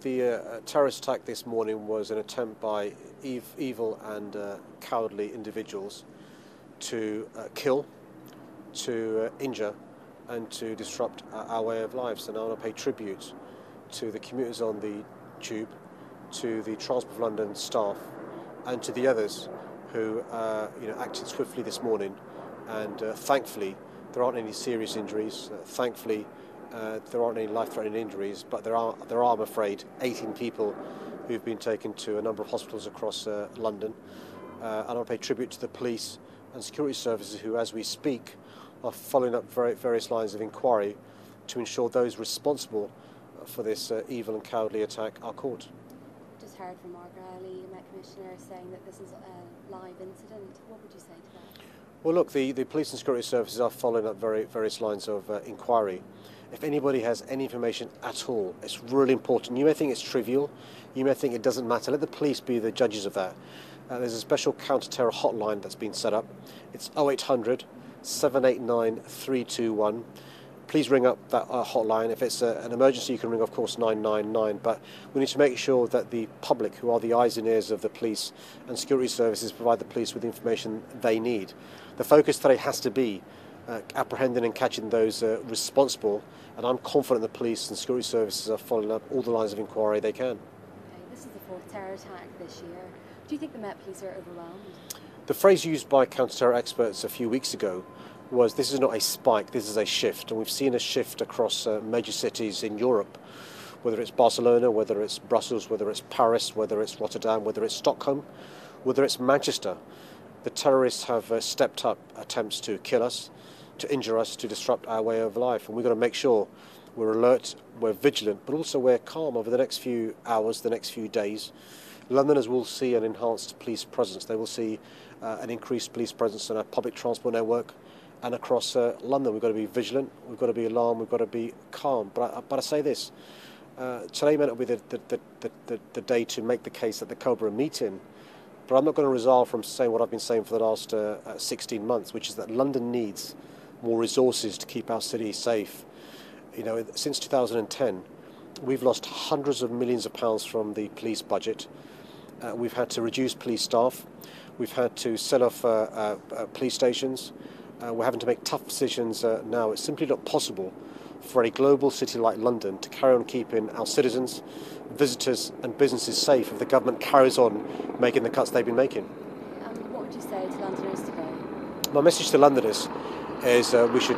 The terrorist attack this morning was an attempt by evil and cowardly individuals to kill, to injure and to disrupt our way of life. So now I want to pay tribute to the commuters on the tube, to the Transport for London staff and to the others who acted swiftly this morning, and thankfully there aren't any serious injuries. Thankfully there aren't any life-threatening injuries, but there are, I'm afraid, 18 people who've been taken to a number of hospitals across London. And I'll pay tribute to the police and security services who, as we speak, are following up various lines of inquiry to ensure those responsible for this evil and cowardly attack are caught. Just heard from Margaret Early, Met Commissioner, saying that this is a live incident. What would you say to that? Well, look, the police and security services are following up various lines of inquiry. If anybody has any information at all, it's really important. You may think it's trivial, you may think it doesn't matter. Let the police be the judges of that. There's a special counter-terror hotline that's been set up. It's 0800 789 321. Please ring up that hotline. If it's an emergency, you can ring, of course, 999. But we need to make sure that the public, who are the eyes and ears of the police and security services, provide the police with the information they need. The focus today has to be apprehending and catching those responsible, and I'm confident the police and security services are following up all the lines of inquiry they can. Okay, this is the fourth terror attack this year. Do you think the Met Police are overwhelmed? The phrase used by counter-terror experts a few weeks ago was, this is not a spike, this is a shift. And we've seen a shift across major cities in Europe, whether it's Barcelona, whether it's Brussels, whether it's Paris, whether it's Rotterdam, whether it's Stockholm, whether it's Manchester. The terrorists have stepped up attempts to kill us, to injure us, to disrupt our way of life. And we've got to make sure we're alert, we're vigilant, but also we're calm over the next few hours, the next few days. Londoners will see an enhanced police presence. They will see an increased police presence in our public transport network and across London. We've got to be vigilant, we've got to be alarmed, we've got to be calm. But I say this, today may not be the day to make the case at the Cobra meeting, but I'm not going to resolve from saying what I've been saying for the last 16 months, which is that London needs more resources to keep our city safe. You know, since 2010, we've lost hundreds of millions of pounds from the police budget. We've had to reduce police staff. We've had to sell off police stations. We're having to make tough decisions now. It's simply not possible for a global city like London to carry on keeping our citizens, visitors and businesses safe if the government carries on making the cuts they've been making. What would you say to Londoners today? My message to Londoners is we should...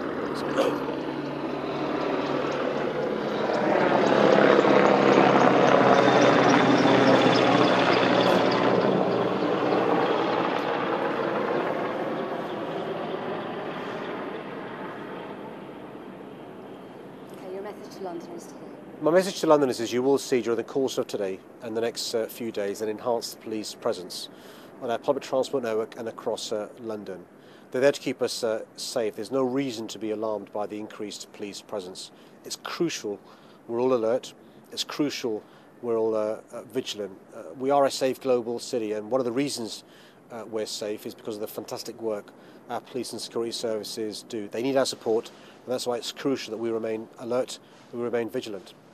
My message to Londoners is you will see during the course of today and the next few days an enhanced police presence on our public transport network and across London. They're there to keep us safe. There's no reason to be alarmed by the increased police presence. It's crucial we're all alert. It's crucial we're all vigilant. We are a safe global city, and one of the reasons we're safe is because of the fantastic work our police and security services do. They need our support, and that's why it's crucial that we remain alert and we remain vigilant.